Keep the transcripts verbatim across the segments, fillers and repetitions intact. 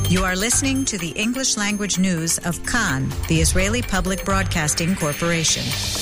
You are listening to the English language news of Kan, the Israeli Public Broadcasting Corporation.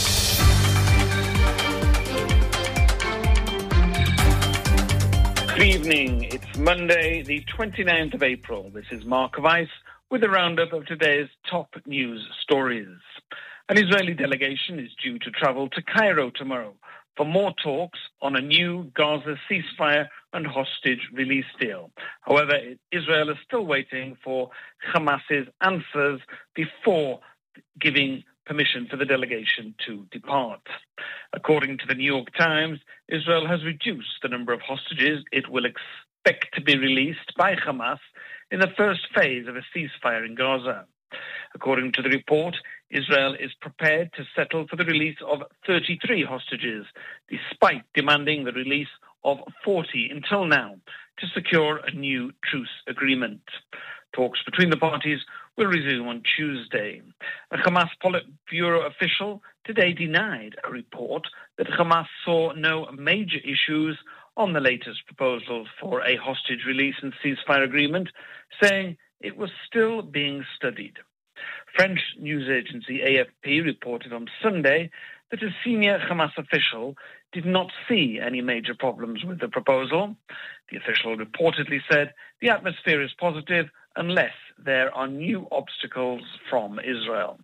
Good evening. It's Monday, the twenty-ninth of April. This is Mark Weiss with a roundup of today's top news stories. An Israeli delegation is due to travel to Cairo tomorrow for more talks on a new Gaza ceasefire and hostage release deal. However, Israel is still waiting for Hamas's answers before giving permission for the delegation to depart. According to the New York Times, Israel has reduced the number of hostages it will expect to be released by Hamas in the first phase of a ceasefire in Gaza. According to the report, Israel is prepared to settle for the release of thirty-three hostages, despite demanding the release of forty until now to secure a new truce agreement. Talks between the parties will resume on Tuesday. A Hamas Politburo official today denied a report that Hamas saw no major issues on the latest proposal for a hostage release and ceasefire agreement, saying it was still being studied. French news agency A F P reported on Sunday that a senior Hamas official did not see any major problems with the proposal. The official reportedly said the atmosphere is positive unless there are new obstacles from Israel.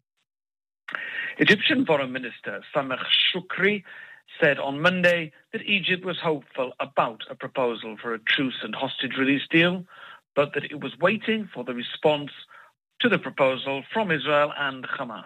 Egyptian Foreign Minister Sameh Shoukry said on Monday that Egypt was hopeful about a proposal for a truce and hostage release deal, but that it was waiting for the response to the proposal from Israel and Hamas.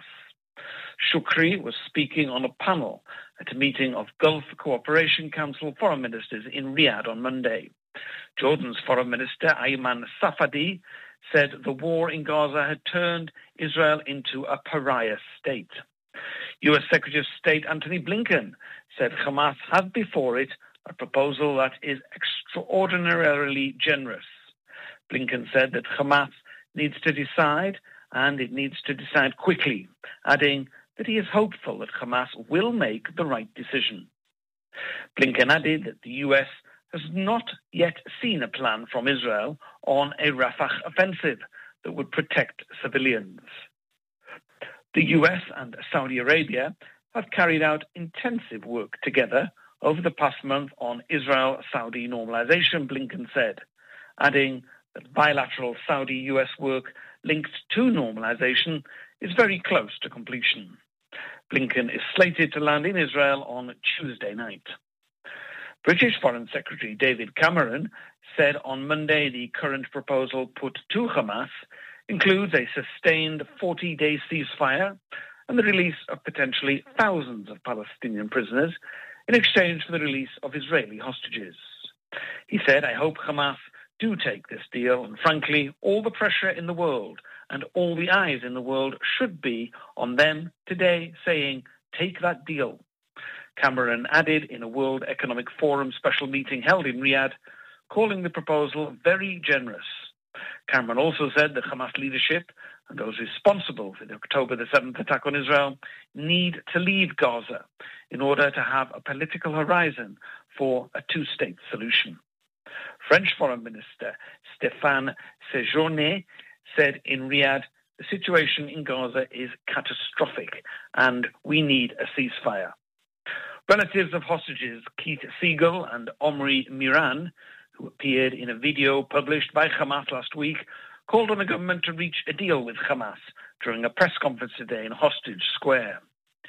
Shoukry was speaking on a panel at a meeting of Gulf Cooperation Council foreign ministers in Riyadh on Monday. Jordan's Foreign Minister Ayman Safadi said the war in Gaza had turned Israel into a pariah state. U S Secretary of State Antony Blinken said Hamas had before it a proposal that is extraordinarily generous. Blinken said that Hamas needs to decide, and it needs to decide quickly, adding that he is hopeful that Hamas will make the right decision. Blinken added that the U S has not yet seen a plan from Israel on a Rafah offensive that would protect civilians. The U S and Saudi Arabia have carried out intensive work together over the past month on Israel-Saudi normalization, Blinken said, adding that bilateral Saudi-U S work linked to normalization is very close to completion. Blinken is slated to land in Israel on Tuesday night. British Foreign Secretary David Cameron said on Monday the current proposal put to Hamas includes a sustained forty-day ceasefire and the release of potentially thousands of Palestinian prisoners in exchange for the release of Israeli hostages. He said, "I hope Hamas do take this deal, and frankly, all the pressure in the world and all the eyes in the world should be on them today saying, take that deal." Cameron added in a World Economic Forum special meeting held in Riyadh, calling the proposal very generous. Cameron also said that Hamas leadership and those responsible for the October the seventh attack on Israel need to leave Gaza in order to have a political horizon for a two-state solution. French Foreign Minister Stéphane Séjourné said in Riyadh, the situation in Gaza is catastrophic and we need a ceasefire. Relatives of hostages Keith Siegel and Omri Miran, who appeared in a video published by Hamas last week, called on the government to reach a deal with Hamas during a press conference today in Hostage Square.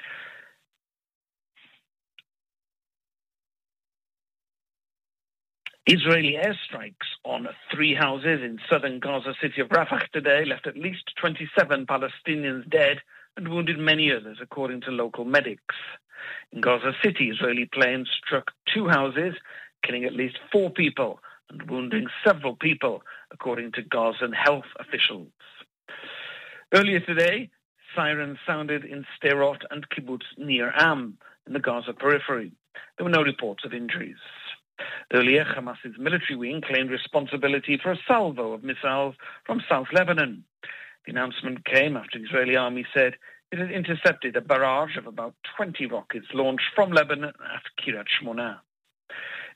Israeli airstrikes on three houses in southern Gaza city of Rafah today left at least twenty-seven Palestinians dead and wounded many others, according to local medics. In Gaza City, Israeli planes struck two houses, killing at least four people and wounding several people, according to Gazan health officials. Earlier today, sirens sounded in Sderot and Kibbutz Nir Am in the Gaza periphery. There were no reports of injuries. Earlier, Hamas's military wing claimed responsibility for a salvo of missiles from South Lebanon. The announcement came after the Israeli army said it had intercepted a barrage of about twenty rockets launched from Lebanon at Kiryat Shmona.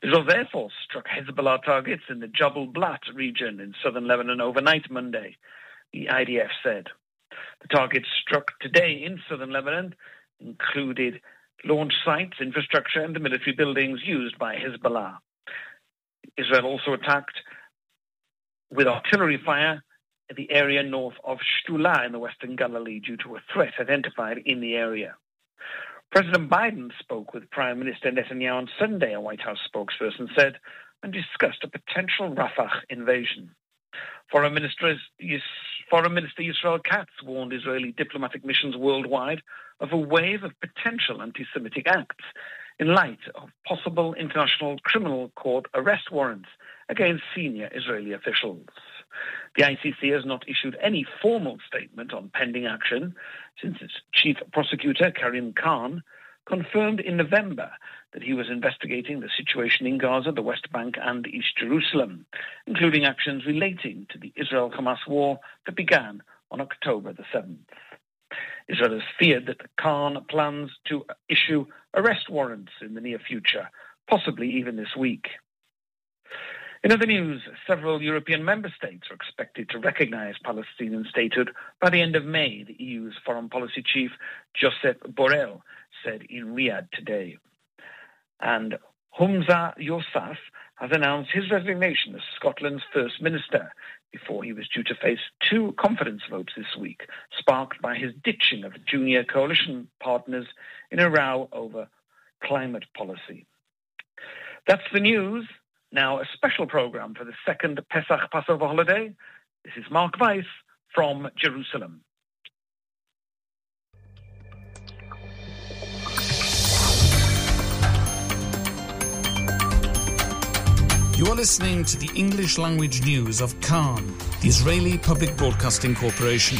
Israel's Air Force struck Hezbollah targets in the Jabal Blat region in southern Lebanon overnight Monday, the I D F said. The targets struck today in southern Lebanon included launch sites, infrastructure and the military buildings used by Hezbollah. Israel also attacked with artillery fire at the area north of Shtula in the western Galilee due to a threat identified in the area. President Biden spoke with Prime Minister Netanyahu on Sunday, a White House spokesperson said, and discussed a potential Rafah invasion. Foreign Minister, Foreign Minister Yisrael Katz warned Israeli diplomatic missions worldwide of a wave of potential anti-Semitic acts in light of possible International Criminal Court arrest warrants against senior Israeli officials. The I C C has not issued any formal statement on pending action since its chief prosecutor, Karim Khan, confirmed in November that he was investigating the situation in Gaza, the West Bank and East Jerusalem, including actions relating to the Israel-Hamas war that began on October the seventh. Israel has feared that Khan plans to issue arrest warrants in the near future, possibly even this week. In other news, several European member states are expected to recognise Palestinian statehood by the end of May, the E U's foreign policy chief, Josep Borrell, said in Riyadh today. And Humza Yousaf has announced his resignation as Scotland's First Minister before he was due to face two confidence votes this week, sparked by his ditching of junior coalition partners in a row over climate policy. That's the news. Now, a special programme for the second Pesach Passover holiday. This is Mark Weiss from Jerusalem. You are listening to the English language news of Khan, the Israeli Public Broadcasting Corporation.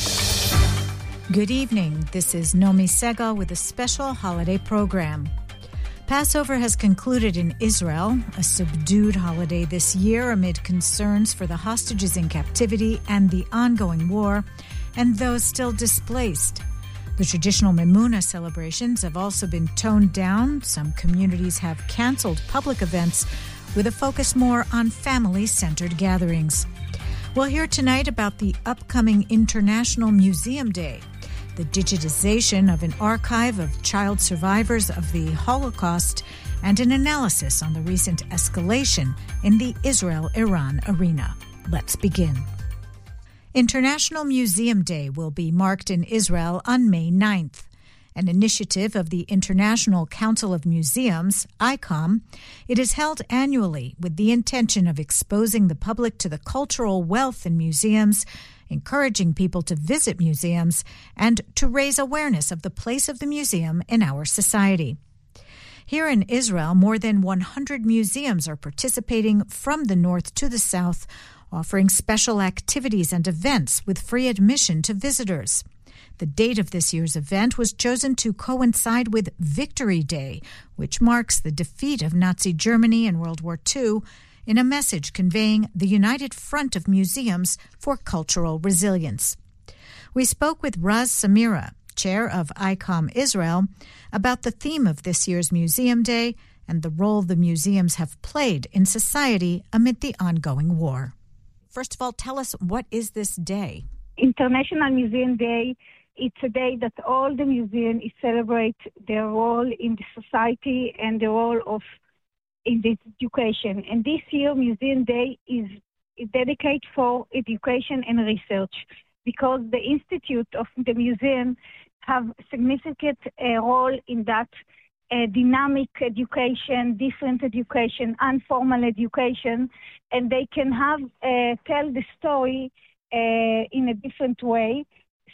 Good evening. This is Nomi Segal with a special holiday program. Passover has concluded in Israel, a subdued holiday this year amid concerns for the hostages in captivity and the ongoing war, and those still displaced. The traditional Memuna celebrations have also been toned down. Some communities have canceled public events with a focus more on family-centered gatherings. We'll hear tonight about the upcoming International Museum Day, the digitization of an archive of child survivors of the Holocaust, and an analysis on the recent escalation in the Israel-Iran arena. Let's begin. International Museum Day will be marked in Israel on May ninth. An initiative of the International Council of Museums, I COM, it is held annually with the intention of exposing the public to the cultural wealth in museums, encouraging people to visit museums, and to raise awareness of the place of the museum in our society. Here in Israel, more than one hundred museums are participating from the north to the south, offering special activities and events with free admission to visitors. The date of this year's event was chosen to coincide with Victory Day, which marks the defeat of Nazi Germany in World War Two, in a message conveying the united front of museums for cultural resilience. We spoke with Raz Samira, chair of I COM Israel, about the theme of this year's Museum Day and the role the museums have played in society amid the ongoing war. First of all, tell us, what is this day? International Museum Day, it's a day that all the museums celebrate their role in the society and the role of in the education. And this year, Museum Day is, is dedicated for education and research, because the Institute of the Museum have a significant uh, role in that uh, dynamic education, different education, informal education, and they can have uh, tell the story uh, in a different way.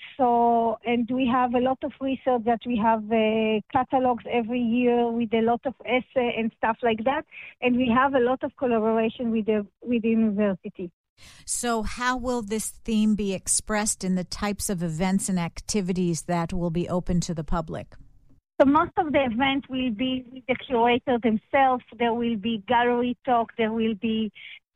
So, and we have a lot of research that we have uh, catalogs every year with a lot of essay and stuff like that. And we have a lot of collaboration with the, with the university. So how will this theme be expressed in the types of events and activities that will be open to the public? So most of the event will be with the curator themselves. There will be gallery talk. There will be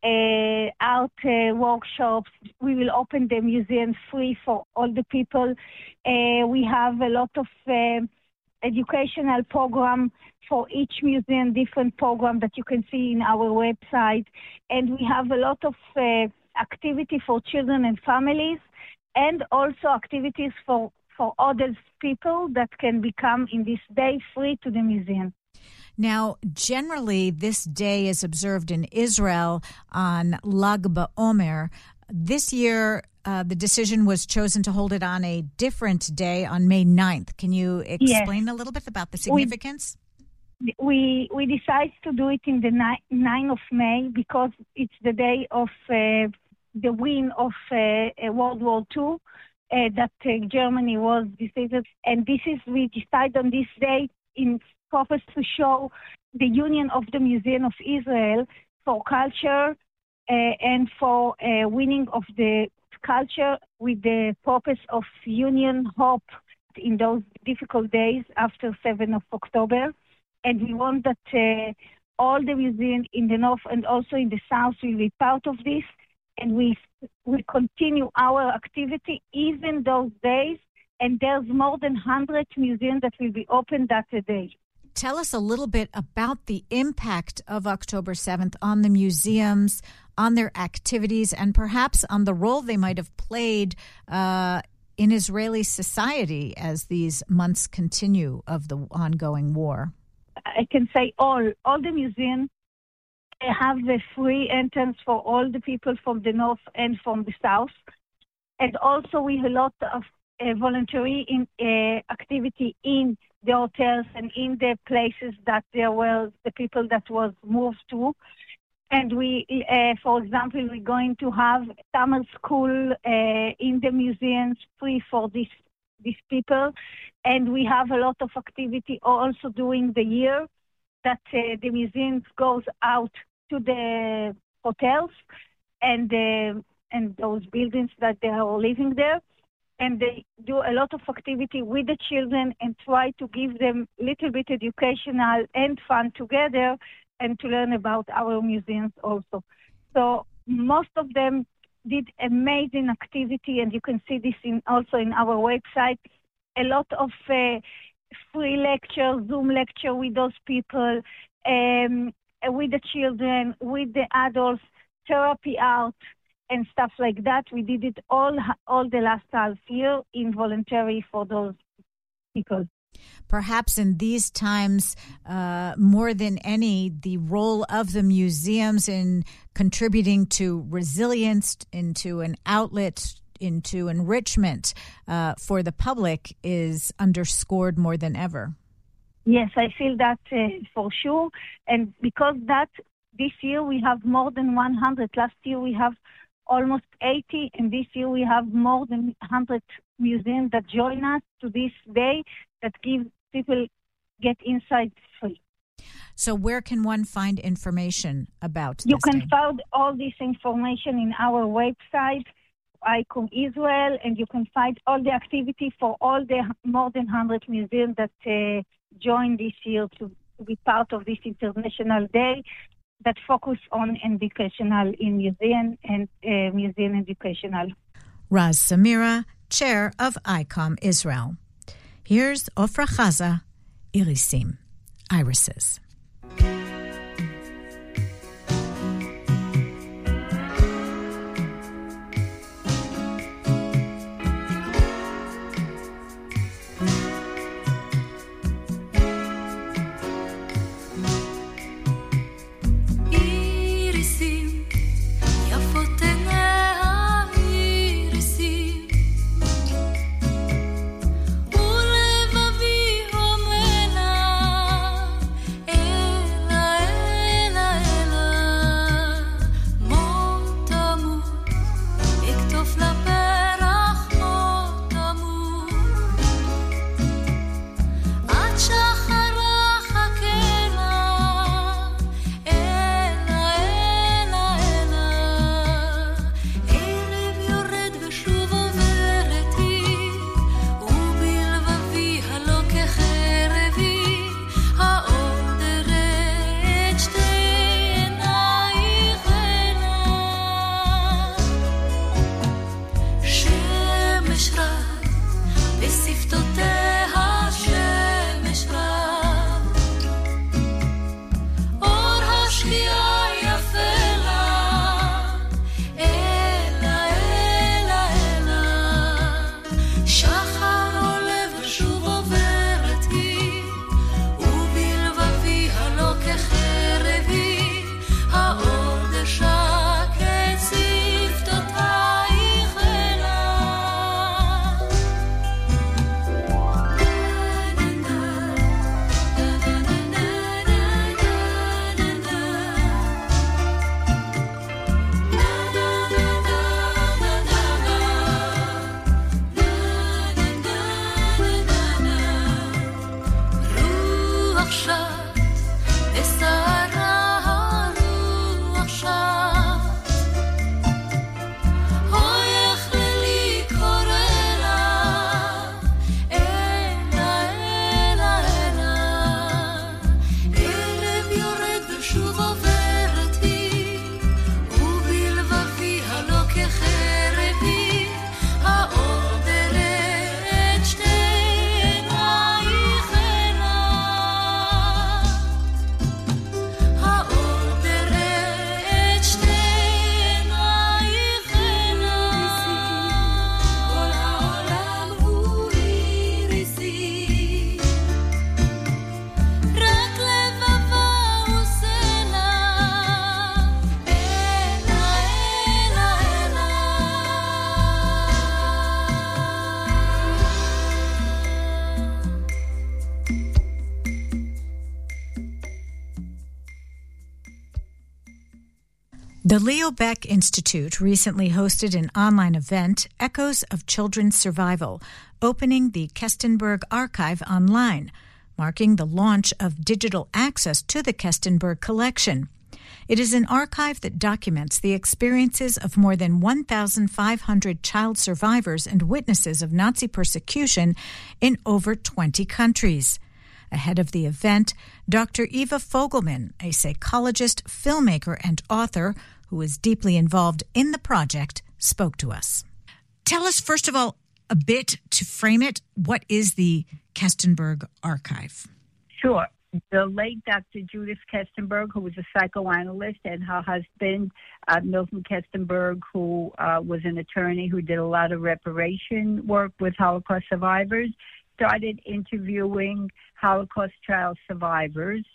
Uh, art uh, workshops. We will open the museum free for all the people. Uh, we have a lot of uh, educational program for each museum, different program that you can see in our website. And we have a lot of uh, activity for children and families, and also activities for, for adult people that can become in this day free to the museum. Now, generally, this day is observed in Israel on Lag BaOmer. This year, uh, the decision was chosen to hold it on a different day on May ninth. Can you explain yes. a little bit about the significance? We we, we decided to do it in the ninth of May because it's the day of uh, the win of uh, World War Two, uh, that uh, Germany was defeated. And this is, we decided on this day in purpose to show the union of the Museum of Israel for culture uh, and for uh, winning of the culture with the purpose of union, hope in those difficult days after seventh of October. And we want that uh, all the museums in the north and also in the south will be part of this. And we will continue our activity even those days. And there's more than one hundred museums that will be open that day. Tell us a little bit about the impact of October seventh on the museums, on their activities, and perhaps on the role they might have played uh, in Israeli society as these months continue of the ongoing war. I can say all, all the museums have the free entrance for all the people from the north and from the south. And also we have a lot of uh, voluntary in, uh, activity in the hotels and in the places that there were the people that was moved to. And we, uh, for example, we're going to have summer school uh, in the museums free for this, these people. And we have a lot of activity also during the year that uh, the museums goes out to the hotels and uh, and those buildings that they are living there. And they do a lot of activity with the children and try to give them a little bit educational and fun together and to learn about our museums also. So most of them did amazing activity, and you can see this in also in our website. A lot of uh, free lecture, Zoom lecture with those people, um, with the children, with the adults, therapy out, and stuff like that. We did it all all the last half year in voluntary for those people. Perhaps in these times, uh, more than any, the role of the museums in contributing to resilience, into an outlet, into enrichment uh, for the public is underscored more than ever. Yes, I feel that uh, for sure. And because that this year we have more than one hundred. Last year we have almost eighty, and this year we have more than one hundred museums that join us to this day that give people get inside free. So where can one find information about this You can day? find all this information in our website, ICOM Israel, and you can find all the activity for all the more than one hundred museums that uh, joined this year to, to be part of this international day that focus on educational in museum and uh, museum educational. Raz Samira, Chair of ICOM Israel. Here's Ofra Chaza, Irisim, Irises. ולבבי הומנה The Leo Baeck Institute recently hosted an online event, Echoes of Children's Survival, opening the Kestenberg Archive online, marking the launch of digital access to the Kestenberg collection. It is an archive that documents the experiences of more than one thousand five hundred child survivors and witnesses of Nazi persecution in over twenty countries. Ahead of the event, Doctor Eva Fogelman, a psychologist, filmmaker, and author who is deeply involved in the project, spoke to us. Tell us, first of all, a bit to frame it. What is the Kestenberg Archive? Sure. The late Doctor Judith Kestenberg, who was a psychoanalyst, and her husband, uh, Milton Kestenberg, who uh, was an attorney who did a lot of reparation work with Holocaust survivors, started interviewing Holocaust child survivors.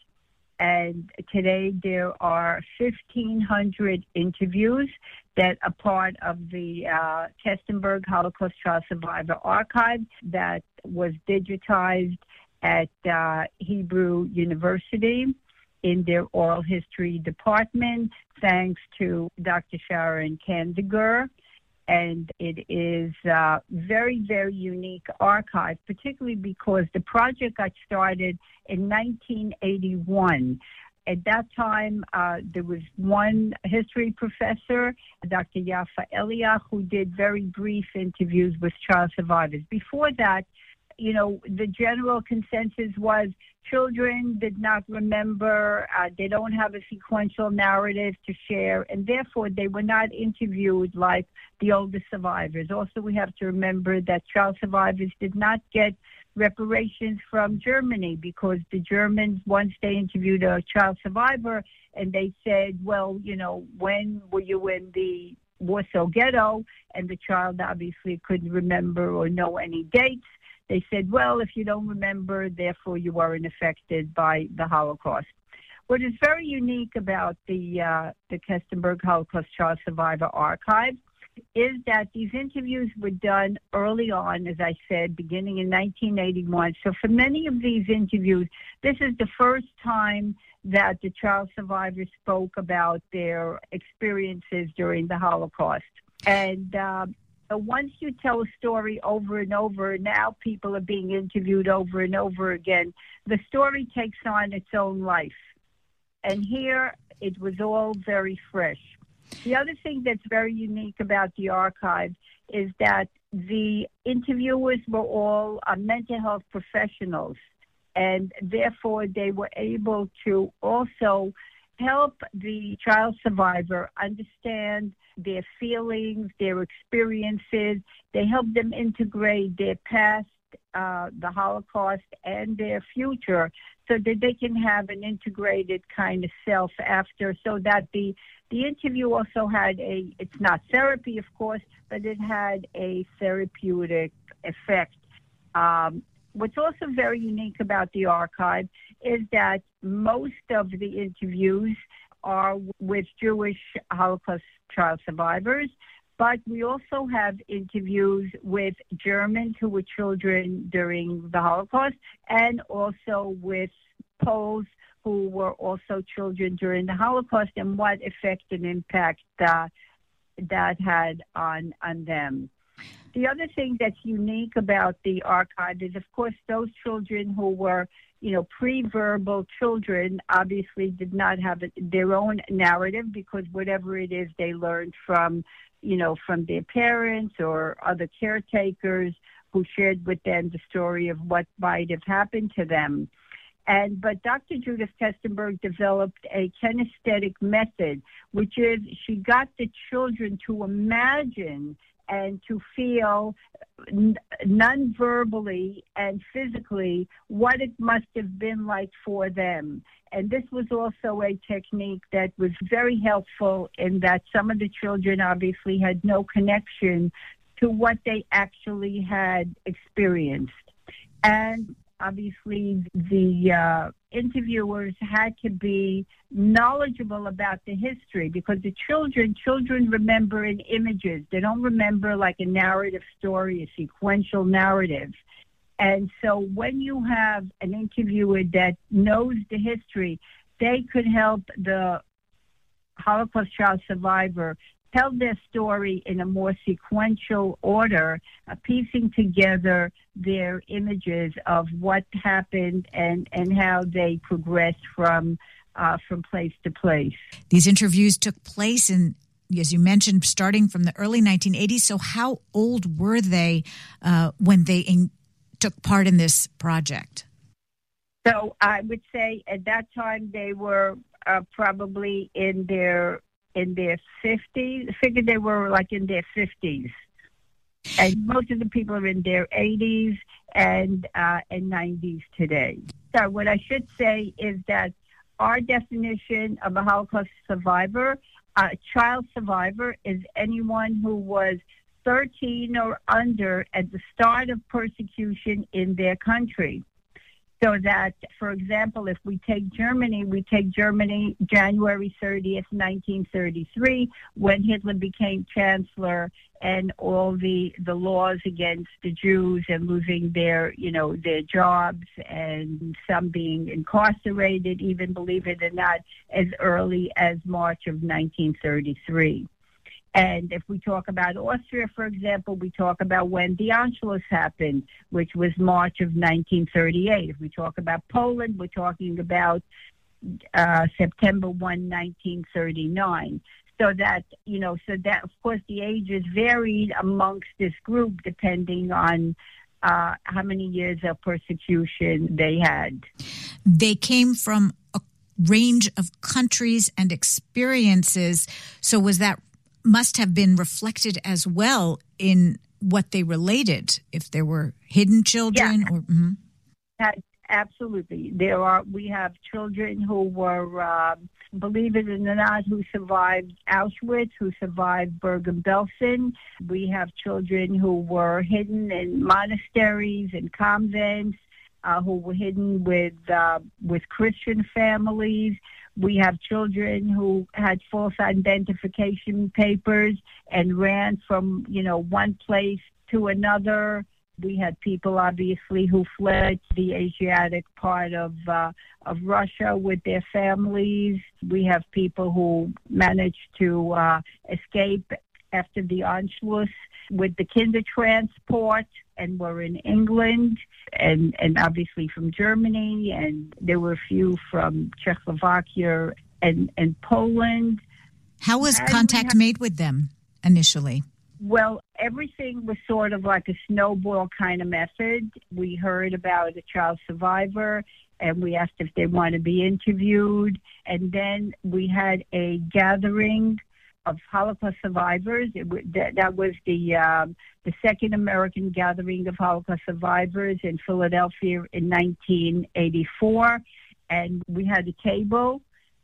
And today there are fifteen hundred interviews that are part of the uh, Kestenberg Holocaust Child Survivor Archive that was digitized at uh, Hebrew University in their oral history department, thanks to Doctor Sharon Kandiger. And it is a very, very unique archive, particularly because the project got started in nineteen eighty-one. At that time, uh, there was one history professor, Doctor Yafa Eliach, who did very brief interviews with child survivors. Before that, you know, the general consensus was children did not remember, uh, they don't have a sequential narrative to share, and therefore they were not interviewed like the older survivors. Also, we have to remember that child survivors did not get reparations from Germany because the Germans, once they interviewed a child survivor and they said, well, you know, when were you in the Warsaw Ghetto? And the child obviously couldn't remember or know any dates. They said, well, if you don't remember, therefore you weren't affected by the Holocaust. What is very unique about the uh, the Kestenberg Holocaust Child Survivor Archive is that these interviews were done early on, as I said, beginning in nineteen eighty-one. So for many of these interviews, this is the first time that the child survivors spoke about their experiences during the Holocaust. And uh, So once you tell a story over and over, now people are being interviewed over and over again, the story takes on its own life. And here, it was all very fresh. The other thing that's very unique about the archive is that the interviewers were all uh, mental health professionals, and therefore they were able to also help the child survivor understand their feelings, their experiences. They help them integrate their past, uh, the Holocaust, and their future so that they can have an integrated kind of self after, so that the the interview also had a, it's not therapy, of course, but it had a therapeutic effect. Um, what's also very unique about the archive is that most of the interviews are with Jewish Holocaust child survivors, but we also have interviews with Germans who were children during the Holocaust, and also with Poles who were also children during the Holocaust, and what effect and impact uh, that had on, on them. The other thing that's unique about the archive is, of course, those children who were, you know, pre-verbal children obviously did not have their own narrative, because whatever it is they learned from, you know, from their parents or other caretakers who shared with them the story of what might have happened to them. And but Doctor Judith Kestenberg developed a kinesthetic method, which is she got the children to imagine and to feel non-verbally and physically what it must have been like for them. And this was also a technique that was very helpful in that some of the children obviously had no connection to what they actually had experienced. And obviously, the uh, interviewers had to be knowledgeable about the history, because the children, children remember in images. They don't remember like a narrative story, a sequential narrative. And so when you have an interviewer that knows the history, they could help the Holocaust child survivor tell their story in a more sequential order, uh, piecing together their images of what happened and, and how they progressed from uh, from place to place. These interviews took place in, as you mentioned, starting from the early nineteen eighties. So how old were they uh, when they in, took part in this project? So I would say at that time they were uh, probably in their in their fifties. I figured they were like in their fifties. And most of the people are in their eighties and uh, and nineties today. So what I should say is that our definition of a Holocaust survivor, a child survivor, is anyone who was thirteen or under at the start of persecution in their country. So that, for example, if we take Germany, we take Germany January thirtieth, nineteen thirty-three, when Hitler became chancellor, and all the, the laws against the Jews and losing their, you know, their jobs, and some being incarcerated, even, believe it or not, as early as March of nineteen thirty-three. And if we talk about Austria, for example, we talk about when the Anschluss happened, which was March of nineteen thirty-eight. If we talk about Poland, we're talking about uh, September first, nineteen thirty-nine. So that, you know, so that, of course, the ages varied amongst this group depending on uh, how many years of persecution they had. They came from a range of countries and experiences. So was that must have been reflected as well in what they related, if there were hidden children? Yeah. Or, mm-hmm. That, absolutely. There are. We have children who were, uh, believe it or not, who survived Auschwitz, who survived Bergen-Belsen. We have children who were hidden in monasteries and convents, uh, who were hidden with uh, with Christian families. We have children who had false identification papers and ran from, you know, one place to another. We had people, obviously, who fled to the Asiatic part of uh, of Russia with their families. We have people who managed to uh, escape after the Anschluss with the Kindertransport and were in England, and, and obviously from Germany, and there were a few from Czechoslovakia and, and Poland. How was and contact have, made with them initially? Well, everything was sort of like a snowball kind of method. We heard about a child survivor, and we asked if they want to be interviewed, and then we had a gathering of Holocaust survivors. It w- that, that was the um, the second American gathering of Holocaust survivors in Philadelphia in nineteen eighty-four. and we had a table,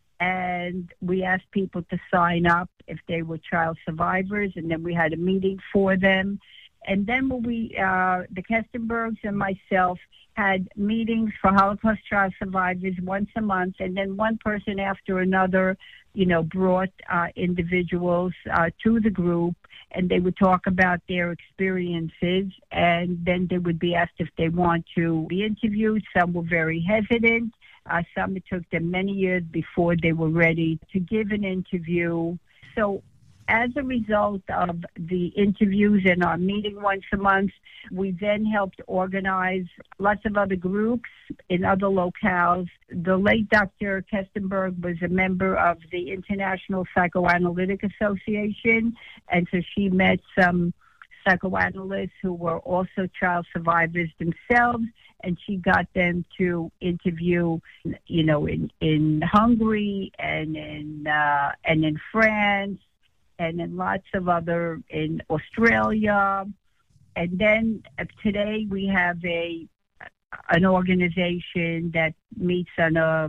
and we asked people to sign up if they were child survivors, and then we had a meeting for them. And then when we, uh, the Kestenbergs and myself, had meetings for Holocaust child survivors once a month, and then one person after another, you know, brought uh, individuals uh, to the group, and they would talk about their experiences, and then they would be asked if they want to be interviewed. Some were very hesitant. Uh, some, it took them many years before they were ready to give an interview. So as a result of the interviews and our meeting once a month, we then helped organize lots of other groups in other locales. The late Doctor Kestenberg was a member of the International Psychoanalytic Association, and so she met some psychoanalysts who were also child survivors themselves, and she got them to interview, you know, in, in Hungary and in uh, and in France, and in lots of other, in Australia. And then uh, today we have a an organization that meets on a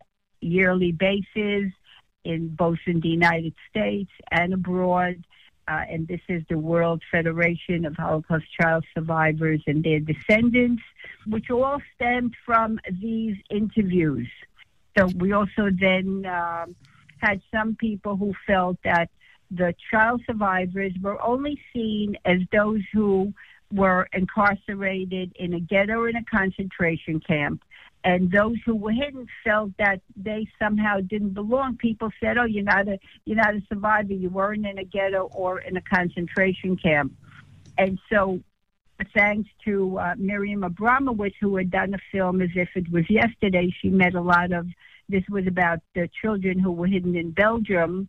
yearly basis in both in the United States and abroad. Uh, and this is the World Federation of Holocaust Child Survivors and their Descendants, which all stemmed from these interviews. So we also then uh, had some people who felt that the child survivors were only seen as those who were incarcerated in a ghetto or in a concentration camp. And those who were hidden felt that they somehow didn't belong. People said, oh, you're not a you're not a survivor. You weren't in a ghetto or in a concentration camp. And so thanks to uh, Miriam Abramowitz, who had done a film As If It Was Yesterday, she met a lot of, this was about the children who were hidden in Belgium.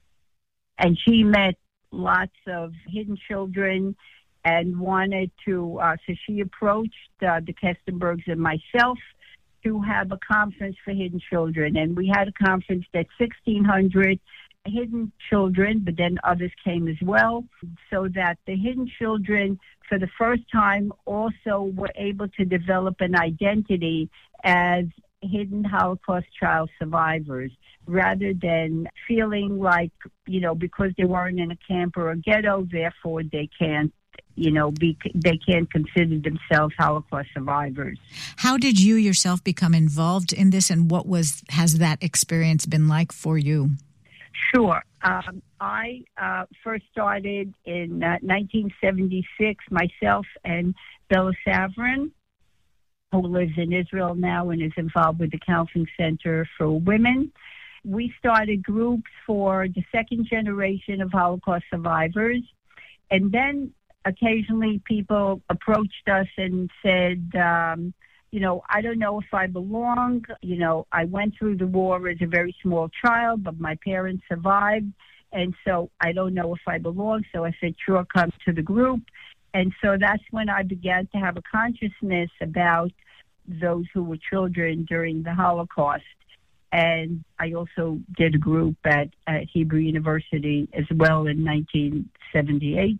And she met lots of hidden children and wanted to, uh, so she approached uh, the Kestenbergs and myself to have a conference for hidden children. And we had a conference that sixteen hundred hidden children, but then others came as well, so that the hidden children, for the first time, also were able to develop an identity as hidden Holocaust child survivors, rather than feeling like, you know, because they weren't in a camp or a ghetto, therefore they can't, you know, be, they can't consider themselves Holocaust survivors. How did you yourself become involved in this, and what was has that experience been like for you? Sure. Um, I uh, first started in uh, nineteen seventy-six, myself and Bella Savrin, who lives in Israel now and is involved with the Counseling Center for Women. We started groups for the second generation of Holocaust survivors. And then occasionally people approached us and said, um, you know, I don't know if I belong. You know, I went through the war as a very small child, but my parents survived. And so I don't know if I belong. So I said, sure, come to the group. And so that's when I began to have a consciousness about those who were children during the Holocaust. And I also did a group at, at Hebrew University as well in nineteen seventy-eight.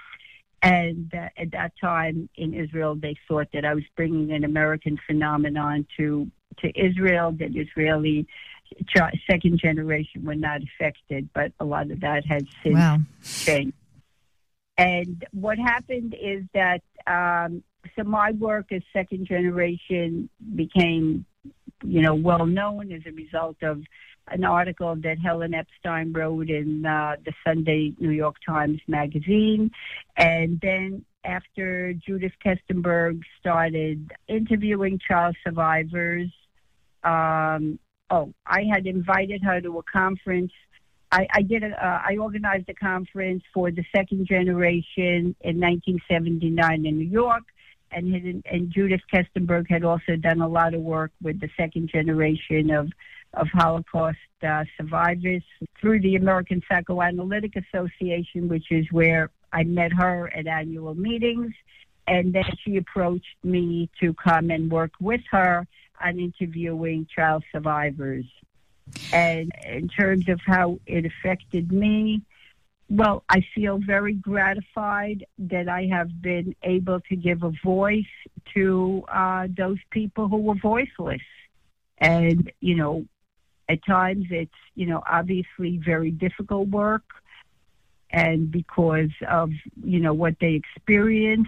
And uh, at that time in Israel, they thought that I was bringing an American phenomenon to, to Israel, that Israeli ch- second generation were not affected, but a lot of that has since wow. changed. And what happened is that, um, so my work as second generation became, you know, well known as a result of an article that Helen Epstein wrote in uh, the Sunday New York Times magazine. And then after Judith Kestenberg started interviewing child survivors, um, oh, I had invited her to a conference. I, I did. A, uh, I organized a conference for the second generation in nineteen seventy-nine in New York, and, his, and Judith Kestenberg had also done a lot of work with the second generation of of Holocaust uh, survivors through the American Psychoanalytic Association, which is where I met her at annual meetings. And then she approached me to come and work with her on interviewing child survivors. And in terms of how it affected me, well, I feel very gratified that I have been able to give a voice to uh, those people who were voiceless. And, you know, at times it's, you know, obviously very difficult work. And because of, you know, what they experienced,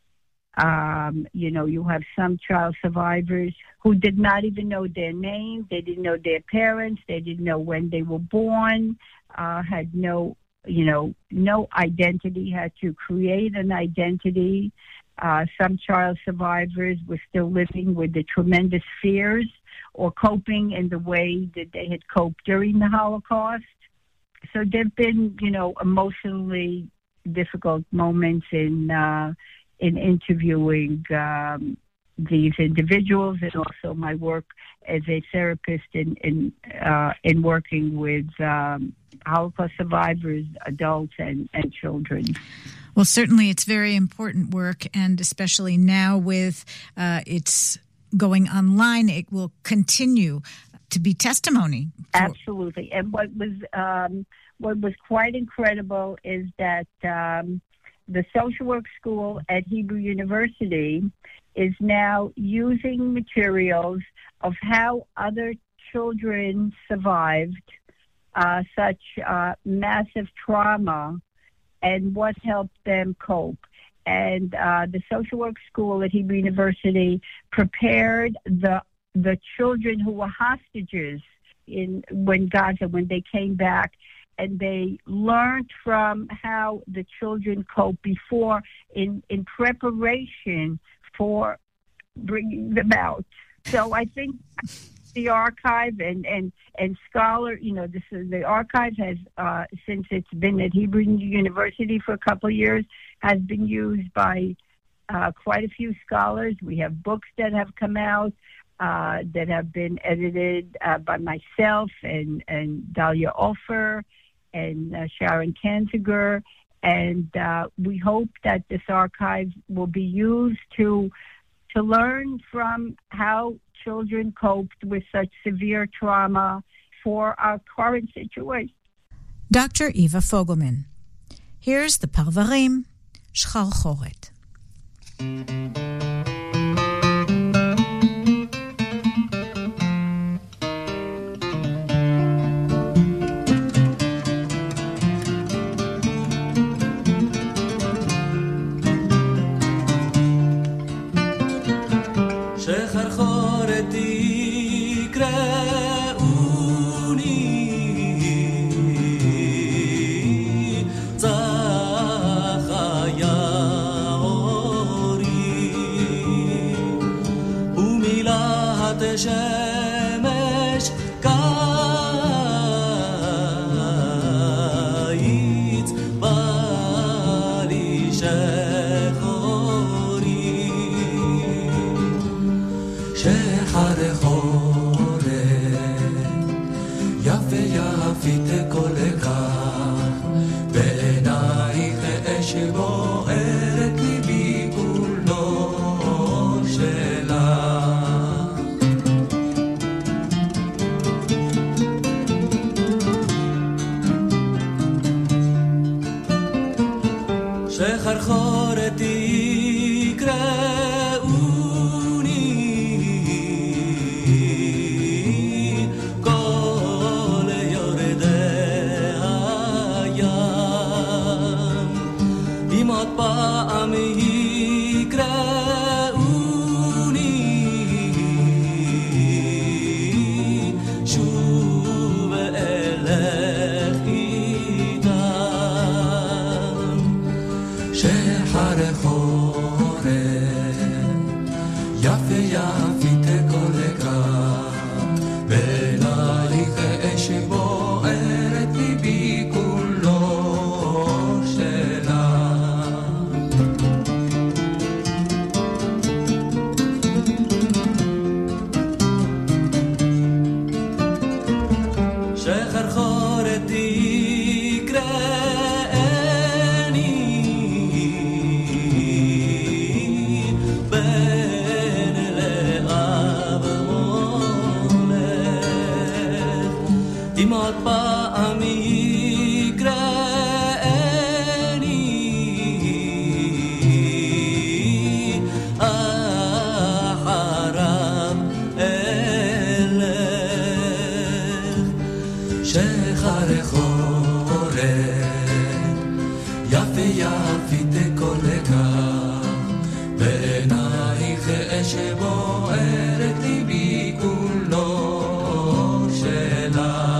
um, you know, you have some child survivors who did not even know their name. They didn't know their parents. They didn't know when they were born, uh, had no, you know, no identity, had to create an identity. Uh, some child survivors were still living with the tremendous fears or coping in the way that they had coped during the Holocaust. So there have been, you know, emotionally difficult moments in uh, in interviewing um, these individuals, and also my work as a therapist in in, uh, in working with um, Holocaust survivors, adults, and, and children. Well, certainly it's very important work, and especially now with uh, it's going online, it will continue to be testimony. For- Absolutely. And what was um, what was quite incredible is that um, the social work school at Hebrew University is now using materials of how other children survived uh, such uh, massive trauma and what helped them cope. And uh, the social work school at Hebrew University prepared the the children who were hostages in when Gaza, when they came back, and they learned from how the children coped before in, in preparation for bringing them out. So I think the archive and, and, and scholar, you know, this is, the archive has, uh, since it's been at Hebrew University for a couple of years, has been used by uh, quite a few scholars. We have books that have come out uh, that have been edited uh, by myself and, and Dalia Ofer and uh, Sharon Kanziger. And uh, we hope that this archive will be used to to learn from how children coped with such severe trauma for our current situation. Doctor Eva Fogelman. Here's the Parvarim, Shcharchoret. שמש קיץ בא לי שחורי שחר חורף יפה יפית קולך בעינייך אש בוערת ליבי כולו שלך שחרחורת יקראוני כל יורדי הים אם עוד פעם יקראוני שוב אלך איתם שחר חורף יפה יפית קולך בלילך אש בוערת ליבי כולו שלך שחר חורף אם עוד פעם יקראני אחריו אלך שחרחורת יפי יפי תקולקה בעינייך אש בוערת ליבי כולו שלך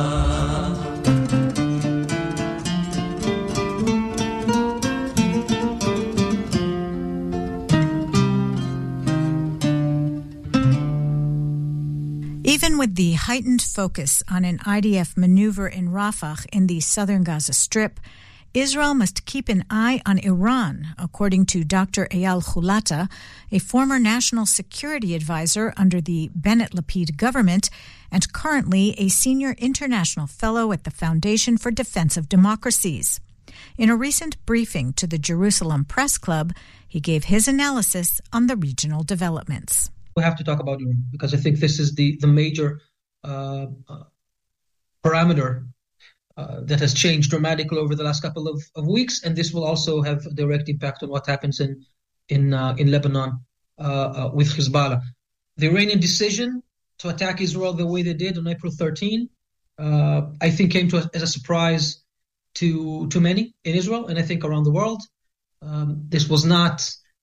Even with the heightened focus on an I D F maneuver in Rafah in the southern Gaza Strip, Israel must keep an eye on Iran, according to Doctor Eyal Chulata, a former national security advisor under the Bennett-Lapid government and currently a senior international fellow at the Foundation for Defense of Democracies. In a recent briefing to the Jerusalem Press Club, he gave his analysis on the regional developments. We have to talk about Iran because I think this is the, the major uh, uh, parameter uh, that has changed dramatically over the last couple of, of weeks, and this will also have a direct impact on what happens in in uh, in Lebanon uh, uh, with Hezbollah. The Iranian decision to attack Israel the way they did on April thirteenth, uh, I think came to as a surprise to to many in Israel and I think around the world. Um, this was not.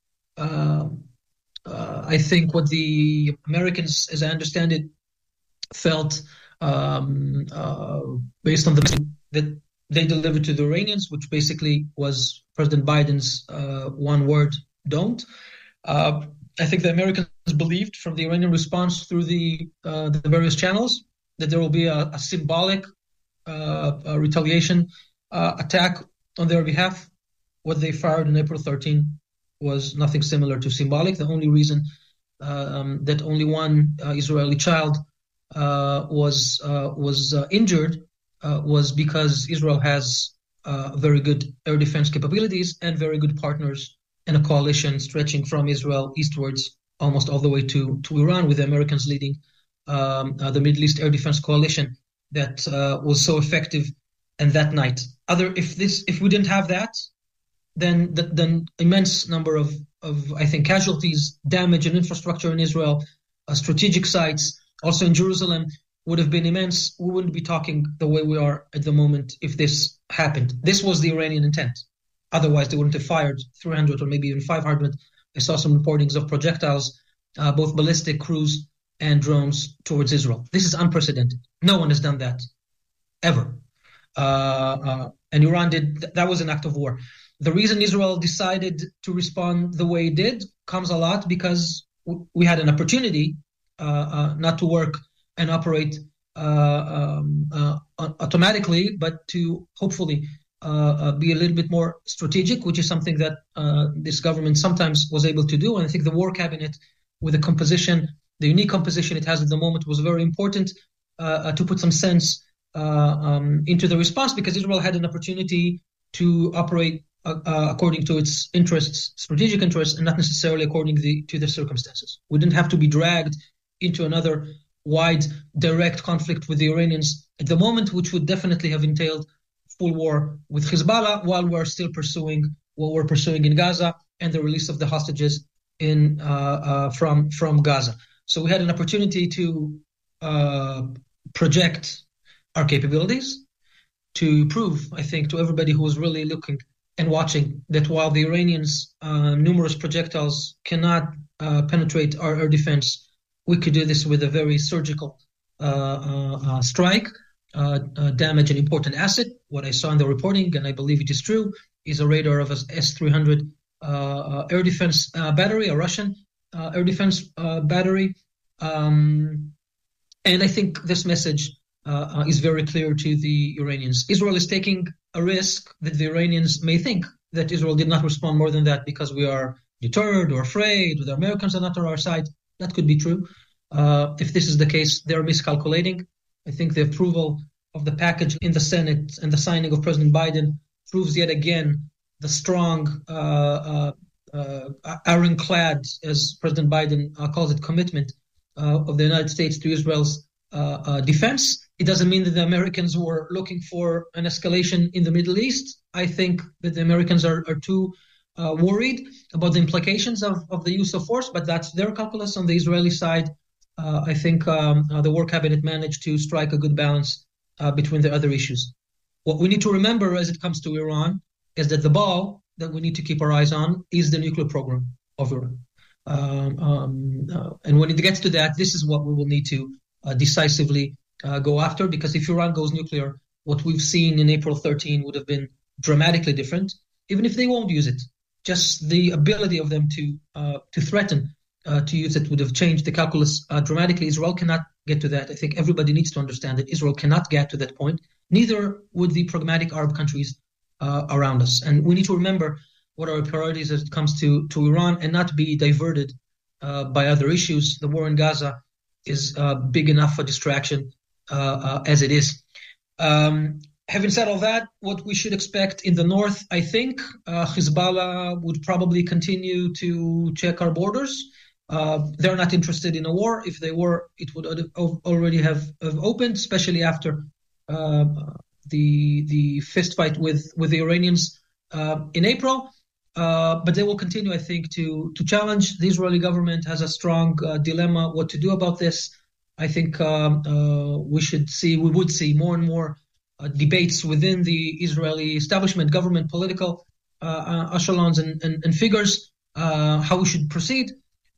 Uh, Uh, I think what the Americans, as I understand it, felt um, uh, based on the message that they delivered to the Iranians, which basically was President Biden's uh, one word, don't. Uh, I think the Americans believed from the Iranian response through the, uh, the various channels that there will be a, a symbolic uh, a retaliation uh, attack on their behalf. What they fired on April thirteenth was nothing similar to symbolic. The only reason uh, um, that only one uh, Israeli child uh, was uh, was uh, injured uh, was because Israel has uh, very good air defense capabilities and very good partners in a coalition stretching from Israel eastwards almost all the way to, to Iran, with the Americans leading um, uh, the Middle East Air Defense Coalition that uh, was so effective. And that night, other if this if we didn't have that, then the, the immense number of, of, I think, casualties, damage in infrastructure in Israel, uh, strategic sites, also in Jerusalem, would have been immense. We wouldn't be talking the way we are at the moment if this happened. This was the Iranian intent. Otherwise, they wouldn't have fired three hundred or maybe even five hundred. I saw some reportings of projectiles, uh, both ballistic, cruise, and drones towards Israel. This is unprecedented. No one has done that, ever. Uh, uh, and Iran did, that was an act of war. The reason Israel decided to respond the way it did comes a lot because we had an opportunity uh, uh, not to work and operate uh, um, uh, automatically, but to hopefully uh, uh, be a little bit more strategic, which is something that uh, this government sometimes was able to do. And I think the war cabinet, with the composition, the unique composition it has at the moment, was very important uh, uh, to put some sense uh, um, into the response, because Israel had an opportunity to operate Uh, uh, according to its interests, strategic interests, and not necessarily according the, to the circumstances. We didn't have to be dragged into another wide, direct conflict with the Iranians at the moment, which would definitely have entailed full war with Hezbollah while we're still pursuing what we're pursuing in Gaza and the release of the hostages in uh, uh, from from Gaza. So we had an opportunity to uh, project our capabilities, to prove, I think, to everybody who was really looking and watching that while the Iranians' uh, numerous projectiles cannot uh, penetrate our air defense, we could do this with a very surgical uh, uh, uh, strike, uh, uh, damage an important asset. What I saw in the reporting, and I believe it is true, is a radar of a S three hundred uh, uh, air defense uh, battery, a Russian uh, air defense uh, battery. Um, and I think this message uh, uh, is very clear to the Iranians. Israel is taking a risk that the Iranians may think that Israel did not respond more than that because we are deterred or afraid, or the Americans are not on our side. That could be true. Uh, if this is the case, they're miscalculating. I think the approval of the package in the Senate and the signing of President Biden proves yet again the strong, uh, uh, uh, ironclad, as President Biden uh, calls it, commitment uh, of the United States to Israel's uh, uh, defense. It doesn't mean that the Americans were looking for an escalation in the Middle East. I think that the Americans are, are too uh, worried about the implications of, of the use of force, but that's their calculus. On the Israeli side, uh, I think um, uh, the war cabinet managed to strike a good balance uh, between the other issues. What we need to remember as it comes to Iran is that the ball that we need to keep our eyes on is the nuclear program of Iran. Um, um, uh, and when it gets to that, this is what we will need to uh, decisively uh, go after, because if Iran goes nuclear, what we've seen in April thirteenth would have been dramatically different, even if they won't use it. Just the ability of them to uh, to threaten uh, to use it would have changed the calculus uh, dramatically. Israel cannot get to that. I think everybody needs to understand that Israel cannot get to that point. Neither would the pragmatic Arab countries uh, around us. And we need to remember what our priorities as it comes to, to Iran and not be diverted uh, by other issues. The war in Gaza is uh, big enough a distraction uh, uh, as it is. Um, having said all that, what we should expect in the north, I think, uh, Hezbollah would probably continue to check our borders. Uh, they're not interested in a war. If they were, it would already have, have opened, especially after uh, the the fist fight with, with the Iranians uh, in April. Uh, but they will continue, I think, to to challenge. The Israeli government has a strong uh, dilemma what to do about this. I think um, uh, we should see, we would see more and more uh, debates within the Israeli establishment, government, political uh, uh, echelons and, and, and figures, uh, how we should proceed.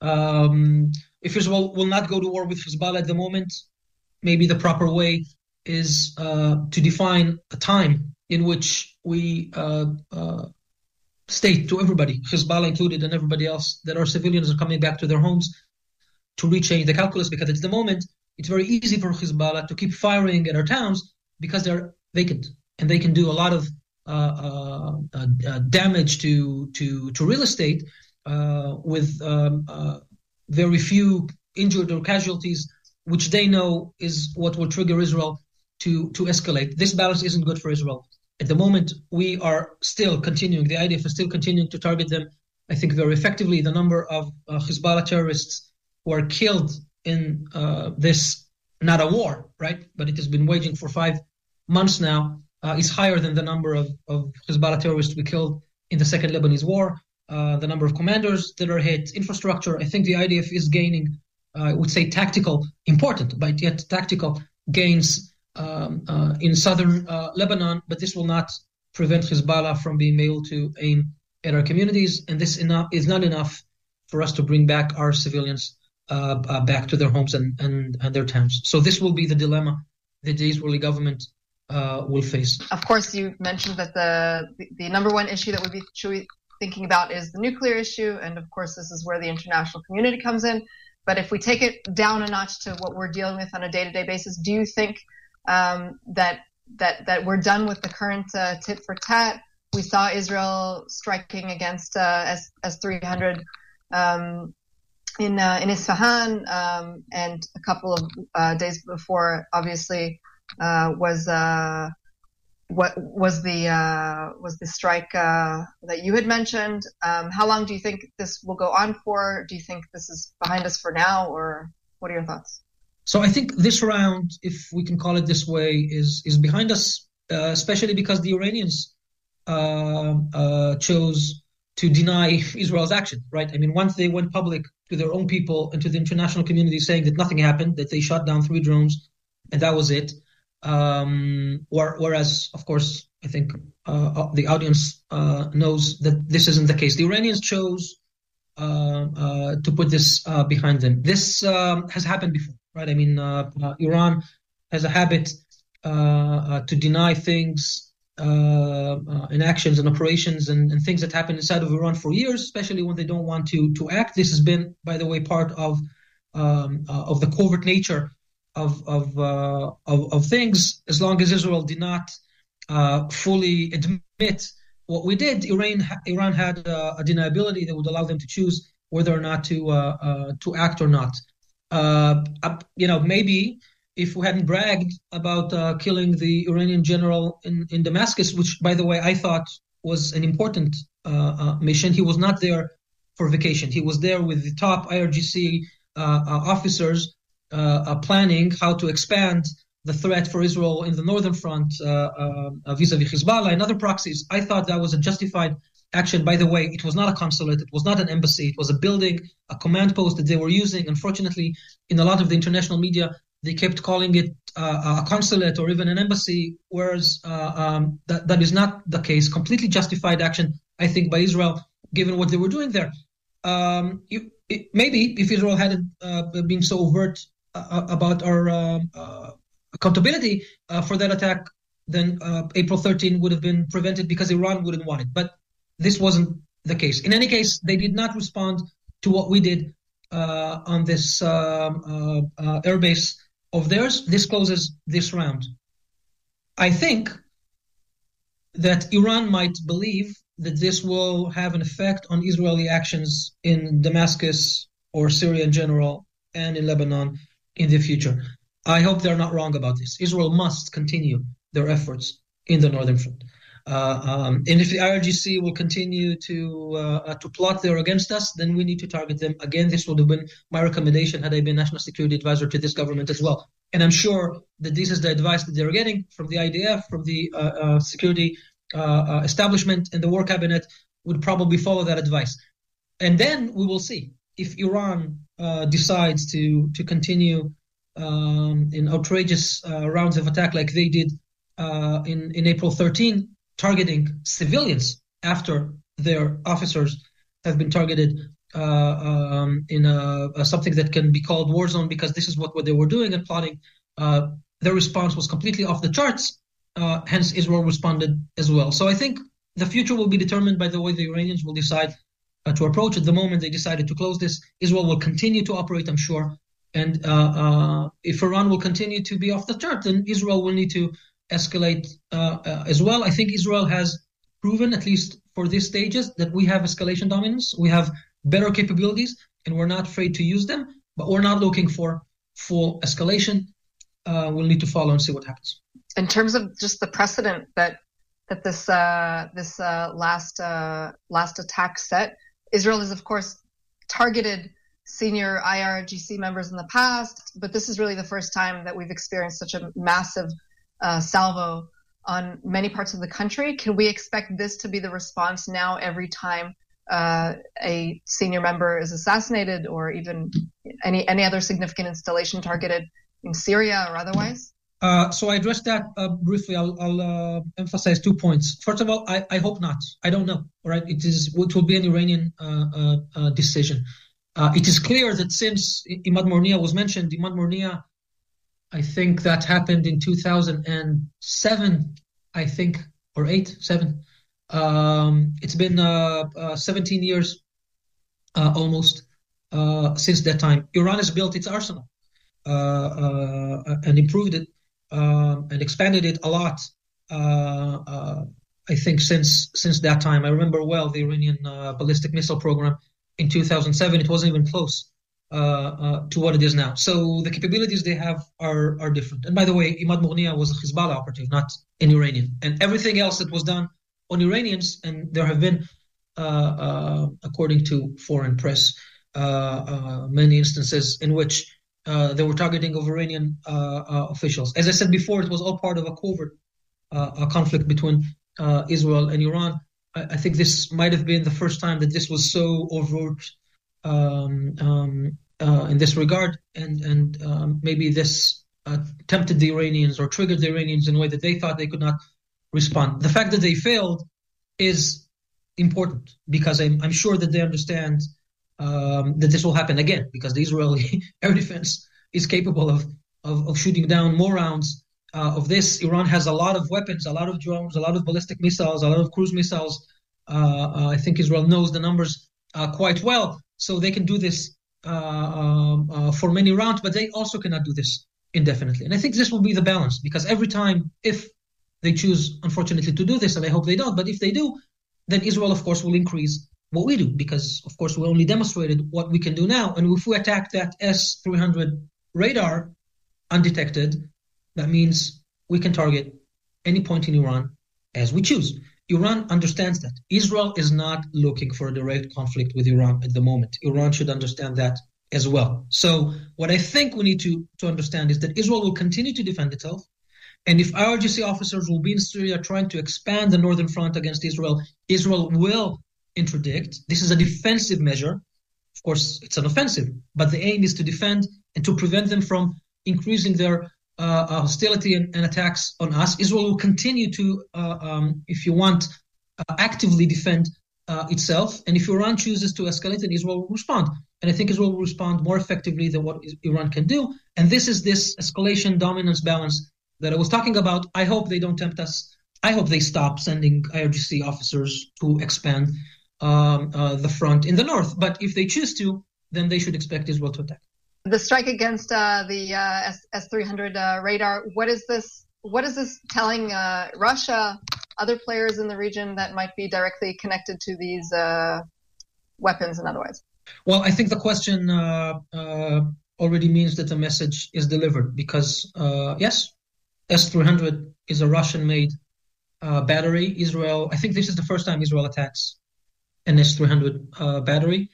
Um, if Israel will not go to war with Hezbollah at the moment, maybe the proper way is uh, to define a time in which we uh, uh, state to everybody, Hezbollah included and everybody else, that our civilians are coming back to their homes, to rechange the calculus, because at the moment it's very easy for Hezbollah to keep firing at our towns because they're vacant and they can do a lot of uh, uh, uh, damage to to to real estate uh, with um, uh, very few injured or casualties, which they know is what will trigger Israel to to escalate. This balance isn't good for Israel. At the moment, we are still continuing, the I D F is still continuing to target them, I think, very effectively. The number of uh, Hezbollah terrorists who are killed in uh, this, not a war, right, but it has been waging for five months now, uh, is higher than the number of, of Hezbollah terrorists we killed in the second Lebanese war, uh, the number of commanders that are hit, infrastructure. I think the I D F is gaining, uh, I would say tactical, important, but yet tactical gains um, uh, in southern uh, Lebanon, but this will not prevent Hezbollah from being able to aim at our communities, and this enough, is not enough for us to bring back our civilians Uh, uh, back to their homes and, and, and their towns. So this will be the dilemma that the Israeli government uh, will face. Of course, you mentioned that the, the the number one issue that we should be thinking about is the nuclear issue, and of course this is where the international community comes in. But if we take it down a notch to what we're dealing with on a day-to-day basis, do you think um, that that that we're done with the current uh, tit for tat? We saw Israel striking against uh, S S three hundred um, in uh, in Isfahan, um, and a couple of uh, days before, obviously, uh, was uh, what was the uh, was the strike uh, that you had mentioned. Um, how long do you think this will go on for? Do you think this is behind us for now, or what are your thoughts? So I think this round, if we can call it this way, is is behind us, uh, especially because the Iranians uh, uh, chose to deny Israel's action, right? I mean, once they went public to their own people and to the international community saying that nothing happened, that they shot down three drones, and that was it. Um, whereas, of course, I think uh, the audience uh, knows that this isn't the case. The Iranians chose uh, uh, to put this uh, behind them. This um, has happened before, right? I mean, uh, uh, Iran has a habit uh, uh, to deny things Uh, uh, in actions and operations and, and things that happen inside of Iran for years, especially when they don't want to to act. This has been, by the way, part of um, uh, of the covert nature of of, uh, of of things. As long as Israel did not uh, fully admit what we did, Iran Iran had uh, a deniability that would allow them to choose whether or not to uh, uh, to act or not. Uh, you know, maybe if we hadn't bragged about uh, killing the Iranian general in, in Damascus, which, by the way, I thought was an important uh, uh, mission. He was not there for vacation. He was there with the top I R G C uh, uh, officers uh, uh, planning how to expand the threat for Israel in the northern front uh, uh, vis-a-vis Hezbollah and other proxies. I thought that was a justified action. By the way, it was not a consulate. It was not an embassy. It was a building, a command post that they were using. Unfortunately, in a lot of the international media, They kept calling it uh, a consulate or even an embassy, whereas uh, um, that, that is not the case. Completely justified action, I think, by Israel, given what they were doing there. Um, you, it, maybe if Israel hadn't uh, been so overt uh, about our uh, uh, accountability uh, for that attack, then uh, April thirteenth would have been prevented because Iran wouldn't want it. But this wasn't the case. In any case, they did not respond to what we did uh, on this um, uh, uh, airbase of theirs. This closes this round. I think that Iran might believe that this will have an effect on Israeli actions in Damascus or Syria in general and in Lebanon in the future. I hope they're not wrong about this. Israel must continue their efforts in the Northern Front. Uh, um, and if the I R G C will continue to uh, to plot there against us, then we need to target them. Again, this would have been my recommendation had I been National Security Advisor to this government as well. And I'm sure that this is the advice that they're getting from the I D F, from the uh, uh, security uh, uh, establishment, and the War Cabinet would probably follow that advice. And then we will see if Iran uh, decides to to continue um, in outrageous uh, rounds of attack like they did uh, in, in April thirteenth, targeting civilians after their officers have been targeted uh, um, in a, a something that can be called war zone, because this is what, what they were doing and plotting. Uh, their response was completely off the charts. Uh, hence, Israel responded as well. So I think the future will be determined by the way the Iranians will decide uh, to approach. At the moment they decided to close this, Israel will continue to operate, I'm sure. And uh, uh, if Iran will continue to be off the chart, then Israel will need to escalate uh, uh, as well. I think Israel has proven, at least for these stages, that we have escalation dominance. We have better capabilities, and we're not afraid to use them. But we're not looking for full escalation. Uh, we'll need to follow and see what happens. In terms of just the precedent that that this uh, this uh, last uh, last attack set, Israel has, of course, targeted senior I R G C members in the past, but this is really the first time that we've experienced such a massive Uh, salvo on many parts of the country. Can we expect this to be the response now every time uh, a senior member is assassinated, or even any any other significant installation targeted in Syria or otherwise? Uh, so I addressed that uh, briefly. I'll, I'll uh, emphasize two points. First of all, I, I hope not. I don't know. All right, it is it will be an Iranian uh, uh, uh, decision. Uh, it is clear that since Imad Mornia was mentioned, Imad Mornia, I think that happened in two thousand seven, I think, or eight, seven. Um, it's been uh, uh, seventeen years uh, almost uh, since that time. Iran has built its arsenal uh, uh, and improved it uh, and expanded it a lot, uh, uh, I think, since since that time. I remember well the Iranian uh, ballistic missile program in two thousand seven. It wasn't even close Uh, uh, to what it is now. So the capabilities they have are are different. And by the way, Imad Mornia was a Hezbollah operative, not an Iranian. And everything else that was done on Iranians, and there have been, uh, uh, according to foreign press, uh, uh, many instances in which uh, they were targeting of Iranian uh, uh, officials. As I said before, it was all part of a covert uh, a conflict between uh, Israel and Iran. I, I think this might have been the first time that this was so overt Um, um, uh, in this regard, and and um, maybe this uh, tempted the Iranians or triggered the Iranians in a way that they thought they could not respond. The fact that they failed is important, because I'm, I'm sure that they understand um, that this will happen again, because the Israeli air defense is capable of of, of shooting down more rounds uh, of this. Iran has a lot of weapons, a lot of drones, a lot of ballistic missiles, a lot of cruise missiles. Uh, uh, I think Israel knows the numbers uh, quite well. So they can do this uh, um, uh, for many rounds, but they also cannot do this indefinitely. And I think this will be the balance, because every time, if they choose, unfortunately, to do this, and I hope they don't, but if they do, then Israel, of course, will increase what we do, because, of course, we only demonstrated what we can do now. And if we attack that S three hundred radar undetected, that means we can target any point in Iran as we choose. Iran understands that. Israel is not looking for a direct conflict with Iran at the moment. Iran should understand that as well. So what I think we need to, to understand is that Israel will continue to defend itself. And if I R G C officers will be in Syria trying to expand the northern front against Israel, Israel will interdict. This is a defensive measure. Of course, it's an offensive, but the aim is to defend and to prevent them from increasing their uh, hostility and, and attacks on us. Israel will continue to, uh, um, if you want, uh, actively defend uh, itself. And if Iran chooses to escalate, then Israel will respond. And I think Israel will respond more effectively than what Iran can do. And this is this escalation dominance balance that I was talking about. I hope they don't tempt us. I hope they stop sending I R G C officers to expand um, uh, the front in the north. But if they choose to, then they should expect Israel to attack. The strike against uh, the uh, S three hundred uh, radar. What is this? What is this telling uh, Russia, other players in the region that might be directly connected to these uh, weapons? In other words, well, I think the question uh, uh, already means that the message is delivered because uh, yes, S three hundred is a Russian-made uh, battery. Israel. I think this is the first time Israel attacks an S three hundred uh, battery.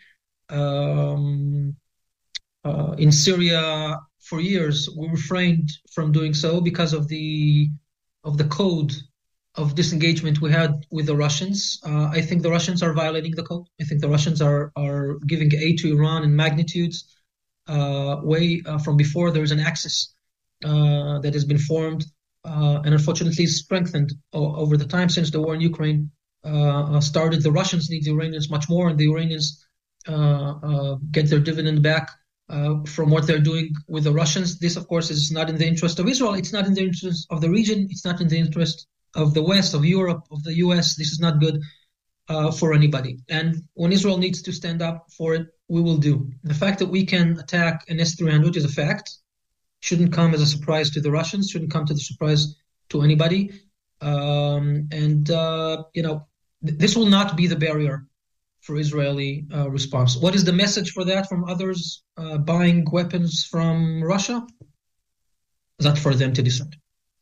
Um, uh, in Syria, for years, we refrained from doing so because of the of the code of disengagement we had with the Russians. Uh, I think the Russians are violating the code. I think the Russians are are giving aid to Iran in magnitudes uh, way uh, from before. There is an axis uh, that has been formed uh, and unfortunately strengthened o- over the time since the war in Ukraine uh, started. The Russians need the Iranians much more, and the Iranians Uh, uh, get their dividend back uh, from what they're doing with the Russians. This, of course, is not in the interest of Israel. It's not in the interest of the region. It's not in the interest of the West, of Europe, of the U S. This is not good uh, for anybody. And when Israel needs to stand up for it, we will do. The fact that we can attack an S three hundred is a fact. Shouldn't come as a surprise to the Russians. Shouldn't come to the surprise to anybody. Um, and, uh, you know, th- this will not be the barrier for Israeli uh, response. What is the message for that from others uh, buying weapons from Russia? That's for them to decide.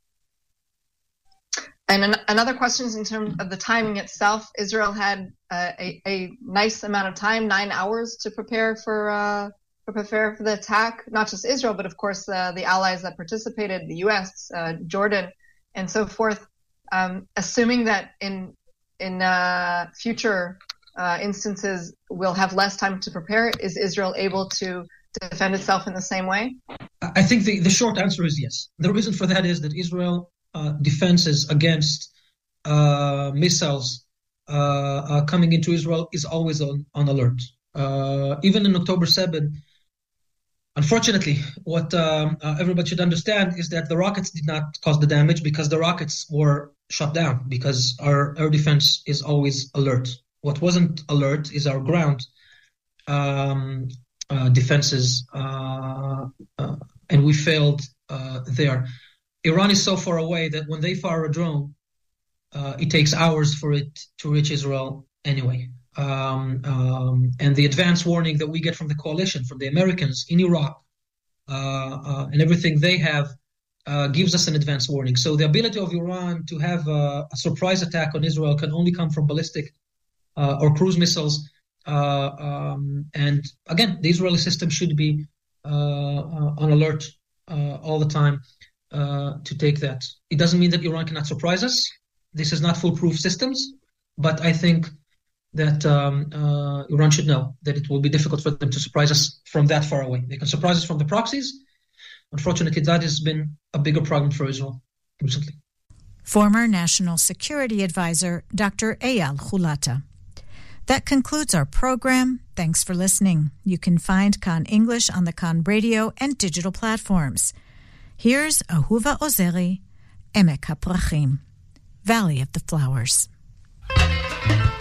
And an- another question is in terms of the timing itself. Israel had uh, a, a nice amount of time, nine hours, to prepare for uh, to prepare for the attack. Not just Israel, but of course uh, the allies that participated, the U S, uh, Jordan, and so forth. Um, assuming that in in uh, future Uh, instances will have less time to prepare, is Israel able to defend itself in the same way? I think the, the short answer is yes. The reason for that is that Israel uh, defenses against uh, missiles uh, uh, coming into Israel is always on, on alert. Uh, even in October seventh, unfortunately, what um, uh, everybody should understand is that the rockets did not cause the damage because the rockets were shut down, because our air defense is always alert. What wasn't alert is our ground um, uh, defenses, uh, uh, and we failed uh, there. Iran is so far away that when they fire a drone, uh, it takes hours for it to reach Israel anyway. Um, um, and the advance warning that we get from the coalition, from the Americans in Iraq, uh, uh, and everything they have, uh, gives us an advance warning. So the ability of Iran to have a, a surprise attack on Israel can only come from ballistic Uh, or cruise missiles. Uh, um, and again, the Israeli system should be uh, uh, on alert uh, all the time uh, to take that. It doesn't mean that Iran cannot surprise us. This is not foolproof systems, but I think that um, uh, Iran should know that it will be difficult for them to surprise us from that far away. They can surprise us from the proxies. Unfortunately, that has been a bigger problem for Israel recently. Former National Security Advisor Doctor Eyal Chulata. That concludes our program. Thanks for listening. You can find Kan English on the Kan radio and digital platforms. Here's Ahuva Ozeri, Emek HaPrachim, Valley of the Flowers.